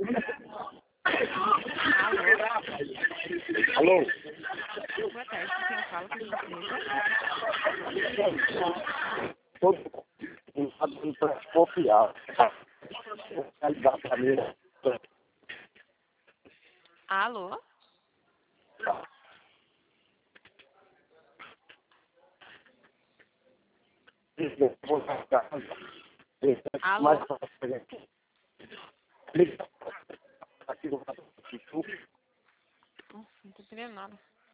Alô? Boa tarde, quem eu falo com a empresa? Todo mundo para confiar. Ligar para mim. Alô? Alô? Liga aqui no Nossa, não tô entendendo nada.